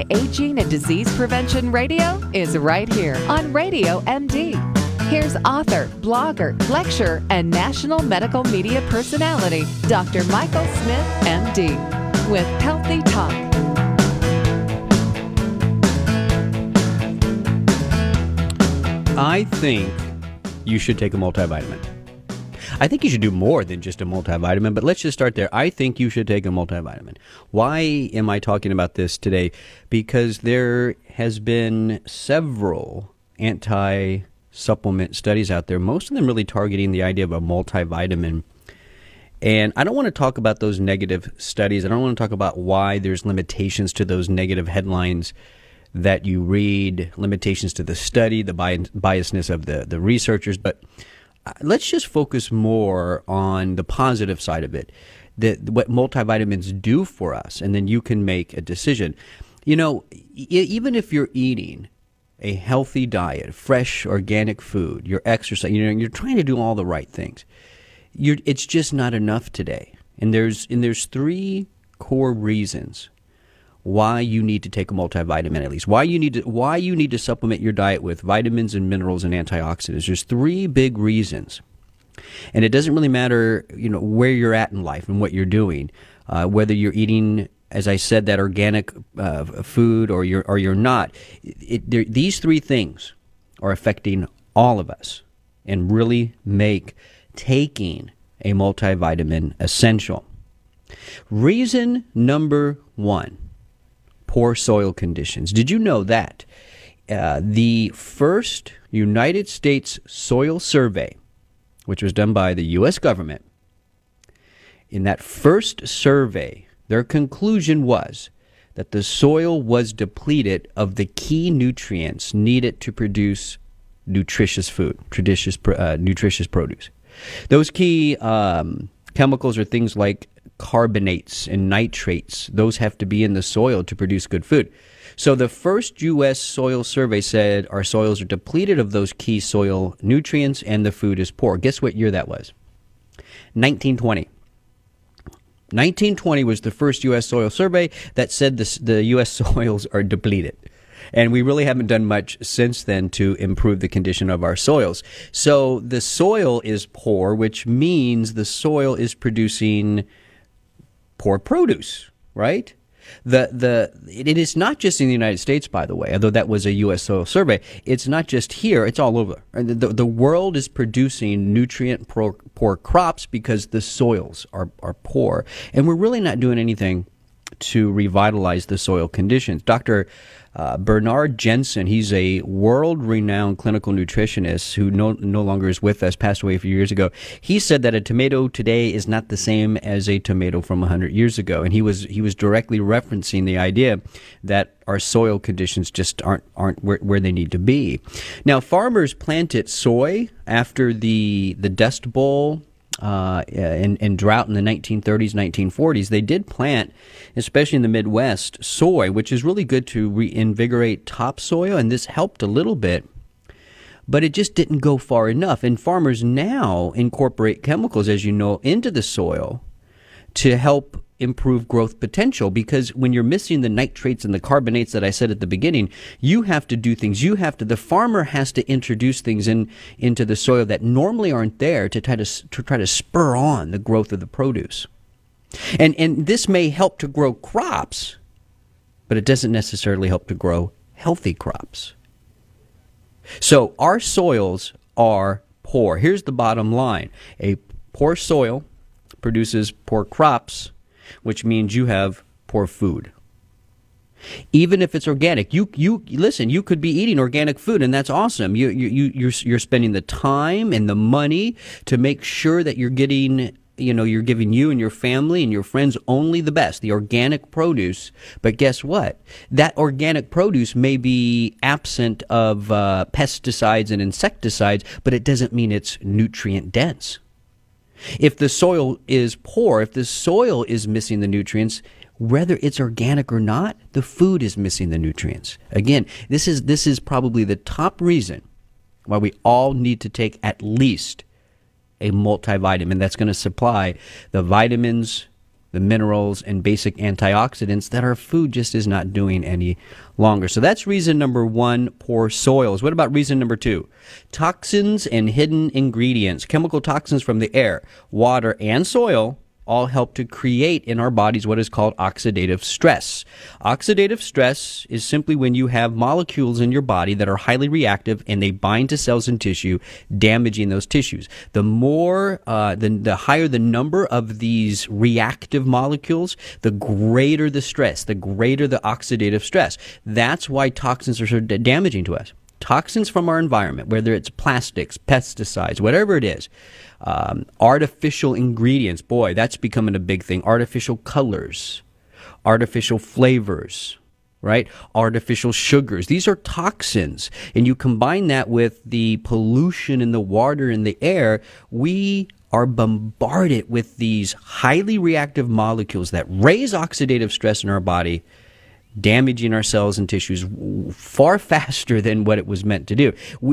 Anti-Aging and Disease Prevention Radio is right here on Radio MD. Here's author, blogger, lecturer, and national medical media personality, Dr. Michael Smith, MD, with Healthy Talk. I think you should take a multivitamin. I think you should do more than just a multivitamin, but let's just start there. I think you should take a multivitamin. Why am I talking about this today? Because there has been several anti-supplement studies out there, most of them really targeting the idea of a multivitamin. And I don't want to talk about those negative studies. I don't want to talk about why there's limitations to those negative headlines that you read, limitations to the study, the biasness of the researchers, but let's just focus more on the positive side of it, what multivitamins do for us, and then you can make a decision. You know, even if you're eating a healthy diet, fresh, organic food, you're exercising, you're trying to do all the right things, it's just not enough today. And there's three core reasons why you need to take a multivitamin, at least why you need to supplement your diet with vitamins and minerals and antioxidants. There's three big reasons, and it doesn't really matter, where you're at in life and what you're doing, whether you're eating, as I said, that organic food or you're not. These three things are affecting all of us, and really make taking a multivitamin essential. Reason number one: poor soil conditions. Did you know that the first United States soil survey, which was done by the U.S. government, in that first survey, their conclusion was that the soil was depleted of the key nutrients needed to produce nutritious food, nutritious produce. Those key chemicals are things like carbonates and nitrates. Those have to be in the soil to produce good food. So the first U.S. soil survey said our soils are depleted of those key soil nutrients and the food is poor. Guess what year that was? 1920. 1920 was the first U.S. soil survey that said the U.S. soils are depleted. And we really haven't done much since then to improve the condition of our soils. So the soil is poor, which means the soil is producing poor produce, right? It is not just in the United States, by the way, although that was a U.S. soil survey. It's not just here, it's all over. The world is producing nutrient poor crops because the soils are poor. And we're really not doing anything to revitalize the soil conditions. Dr. Bernard Jensen, he's a world-renowned clinical nutritionist who no longer is with us, passed away a few years ago. He said that a tomato today is not the same as a tomato from 100 years ago, and he was directly referencing the idea that our soil conditions just aren't where they need to be. Now, farmers planted soy after the Dust Bowl and drought in the 1930s, 1940s. They did plant, especially in the Midwest, soy, which is really good to reinvigorate topsoil, and this helped a little bit, but it just didn't go far enough. And farmers now incorporate chemicals, as you know, into the soil to help improve growth potential, because when you're missing the nitrates and the carbonates that I said at the beginning, you have to do things. The farmer has to introduce things into the soil that normally aren't there to try to spur on the growth of the produce. And this may help to grow crops, but it doesn't necessarily help to grow healthy crops. So our soils are poor. Here's the bottom line. A poor soil produces poor crops, which means you have poor food. Even if it's organic, you listen. You could be eating organic food, and that's awesome. You're spending the time and the money to make sure that you're getting, you're giving you and your family and your friends only the best, the organic produce. But guess what? That organic produce may be absent of pesticides and insecticides, but it doesn't mean it's nutrient dense. If the soil is poor, if the soil is missing the nutrients, whether it's organic or not, the food is missing the nutrients. Again, this is probably the top reason why we all need to take at least a multivitamin that's going to supply the vitamins, the minerals, and basic antioxidants that our food just is not doing any longer. So that's reason number one, poor soils. What about reason number two? Toxins and hidden ingredients. Chemical toxins from the air, water, and soil all help to create in our bodies what is called oxidative stress. Oxidative stress is simply when you have molecules in your body that are highly reactive and they bind to cells and tissue, damaging those tissues. The more, the higher the number of these reactive molecules, the greater the stress, the greater the oxidative stress. That's why toxins are so damaging to us. Toxins from our environment, whether it's plastics, pesticides, whatever it is, artificial ingredients, boy, that's becoming a big thing. Artificial colors, artificial flavors, right? Artificial sugars. These are toxins. And you combine that with the pollution in the water and the air, we are bombarded with these highly reactive molecules that raise oxidative stress in our body, damaging our cells and tissues far faster than what it was meant to do.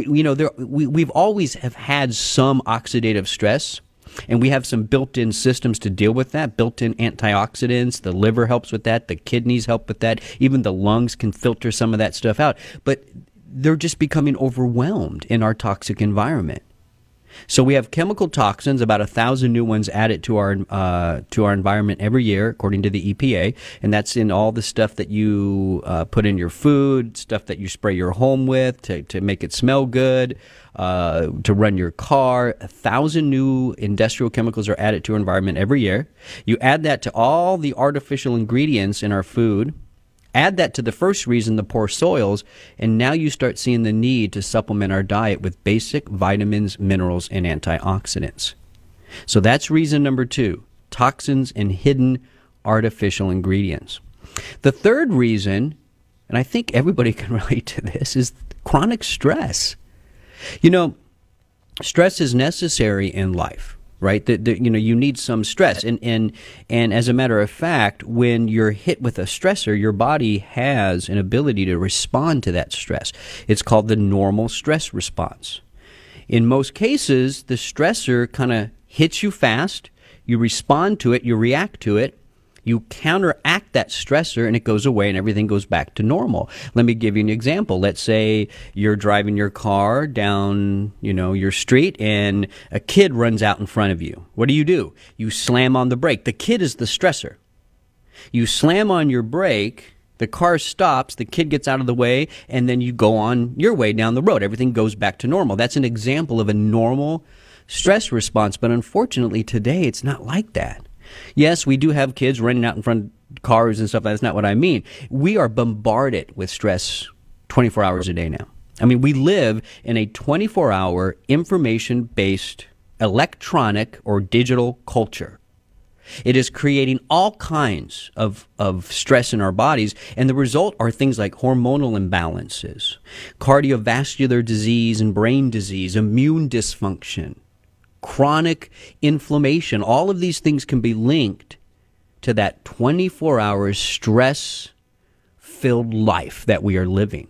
We've always have had some oxidative stress, and we have some built-in systems to deal with that, built-in antioxidants. The liver helps with that. The kidneys help with that. Even the lungs can filter some of that stuff out. But they're just becoming overwhelmed in our toxic environment. So we have chemical toxins, about 1,000 new ones added to our environment every year, according to the EPA, and that's in all the stuff that you put in your food, stuff that you spray your home with to make it smell good, to run your car. 1,000 new industrial chemicals are added to our environment every year. You add that to all the artificial ingredients in our food. Add that to the first reason, the poor soils, and now you start seeing the need to supplement our diet with basic vitamins, minerals, and antioxidants. So that's reason number two, toxins and hidden artificial ingredients. The third reason, and I think everybody can relate to this, is chronic stress. Stress is necessary in life. Right? You need some stress. And as a matter of fact, when you're hit with a stressor, your body has an ability to respond to that stress. It's called the normal stress response. In most cases, the stressor kind of hits you fast, you respond to it, you react to it, you counteract that stressor and it goes away and everything goes back to normal. Let me give you an example. Let's say you're driving your car down, your street and a kid runs out in front of you. What do? You slam on the brake. The kid is the stressor. You slam on your brake, the car stops, the kid gets out of the way, and then you go on your way down the road. Everything goes back to normal. That's an example of a normal stress response. But unfortunately, today it's not like that. Yes, we do have kids running out in front of cars and stuff. That's not what I mean. We are bombarded with stress 24 hours a day now. I mean, we live in a 24-hour information-based electronic or digital culture. It is creating all kinds of stress in our bodies, and the result are things like hormonal imbalances, cardiovascular disease and brain disease, immune dysfunction, chronic inflammation. All of these things can be linked to that 24-hour stress-filled life that we are living.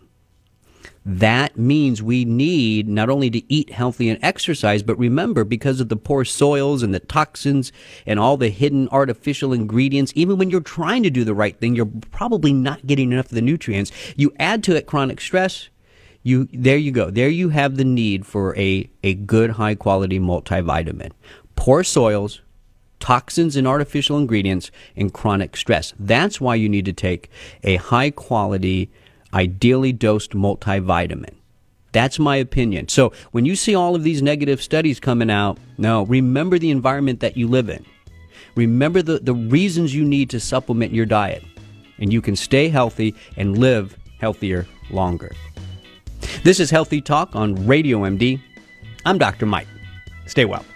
That means we need not only to eat healthy and exercise, but remember, because of the poor soils and the toxins and all the hidden artificial ingredients, even when you're trying to do the right thing, you're probably not getting enough of the nutrients. You add to it chronic stress, there you go. There you have the need for a good, high-quality multivitamin. Poor soils, toxins and artificial ingredients, and chronic stress. That's why you need to take a high-quality, ideally dosed multivitamin. That's my opinion. So when you see all of these negative studies coming out, remember the environment that you live in. Remember the reasons you need to supplement your diet, and you can stay healthy and live healthier longer. This is Healthy Talk on Radio MD. I'm Dr. Mike. Stay well.